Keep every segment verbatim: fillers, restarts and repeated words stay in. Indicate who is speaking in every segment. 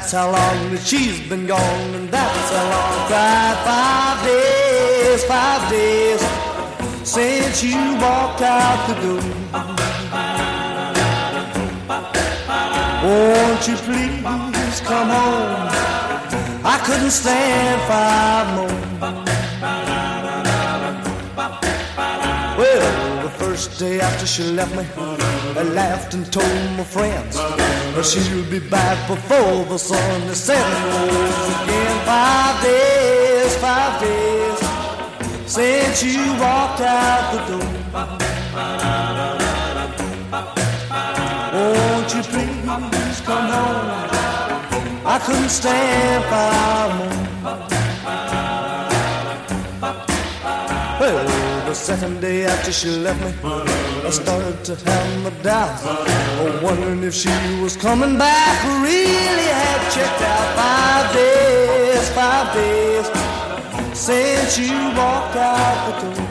Speaker 1: that's how long that she's been gone, and that's how long I cried. Five days, five days since you walked out the door. Won't you please come home? I couldn't stand five more. Well, the first day after she left me, I laughed and told my friends she'll be back before the sun descends again. Five days, five days since you walked out the door. Won't you please come home? I couldn't stand five more. Well, the second day after she left me, I started to have my doubts, wondering if she was coming back. Really had checked out. Five days, five days since you walked out the door.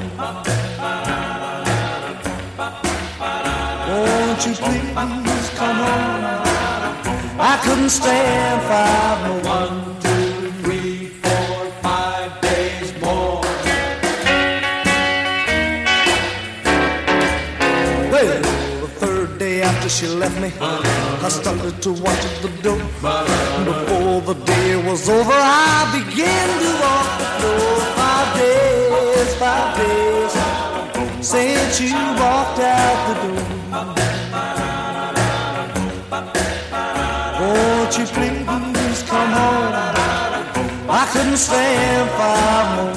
Speaker 1: Won't you please come home? I couldn't stand five more.
Speaker 2: One, two, three, four, five days more.
Speaker 1: Well, the third day after she left me, I started to watch the door. Before the day was over, I began to walk the floor. Five days, five days since you walked out the door. Won't you please come home? I couldn't stand five more.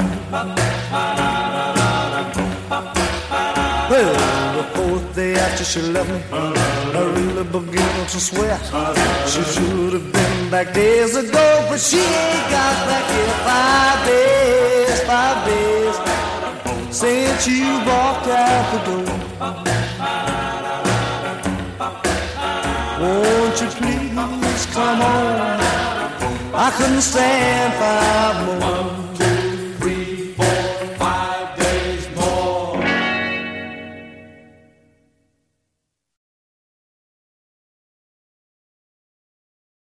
Speaker 1: Well, the fourth day after she left me, I really began to sweat. She should have been back days ago, but she ain't got back yet. Five days, five days since you walked out the door. Won't you please come home? I couldn't stand five more.